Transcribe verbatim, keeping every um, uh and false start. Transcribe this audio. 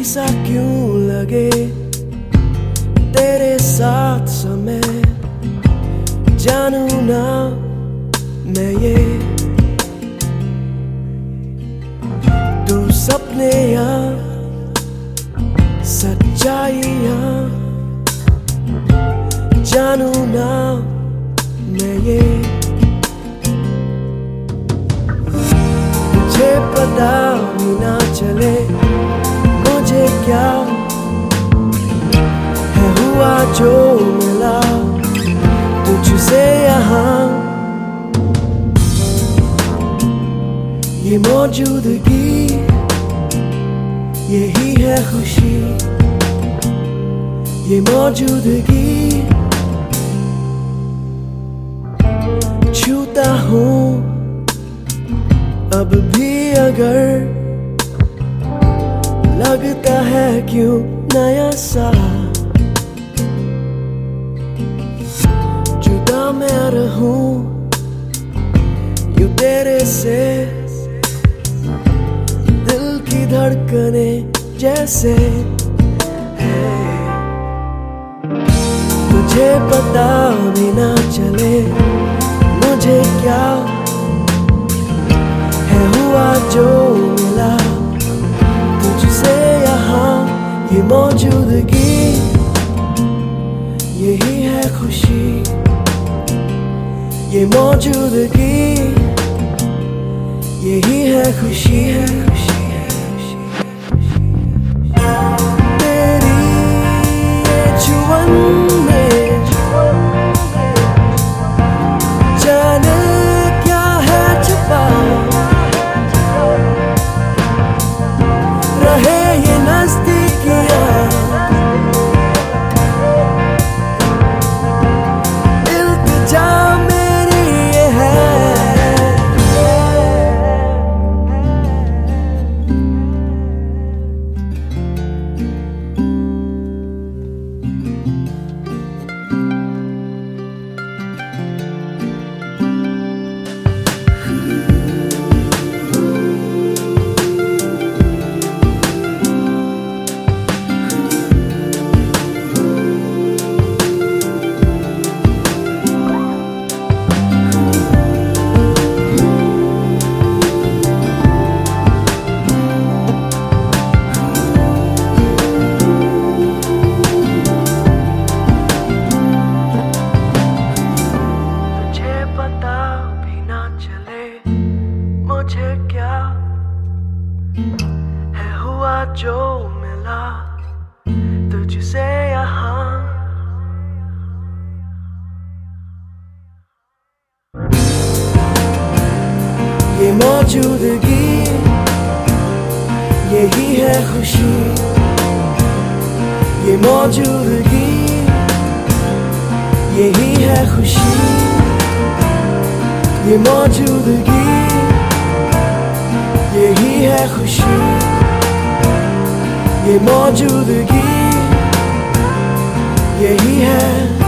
सा क्यों लगे तेरे साथ समय, जानू ना मैं ये तू सपने या सच्चाइयां, जानू ना मैं ये मुझे पता भी ना चले मुझे क्या है हुआ जो मिला तुझसे यहाँ। ये मौजूदगी यही है खुशी, ये मौजूदगी छूता हूँ अब भी अगर लगता है क्यों नया सा, जुदा मैं रहूं यूं तेरे से, दिल की धड़कने जैसे है। मुझे पता भी ना चले मुझे क्या है हुआ जो मिला तुझसे यहाँ। ये मौजूदगी यही है खुशी, ये मौजूदगी यही है खुशी है खुशी है खुशी तेरी ये जुबान में जाने क्या है छुपा, रहे ये नजदीकियां इल्तिजा मेरी ये है। मुझे क्या है हुआ जो मिला तुझसे यहाँ। ये मौजूदगी यही है खुशी, ये मौजूदगी यही है खुशी, ये मौजूदगी यही है खुशी, ये मौजूदगी यही है।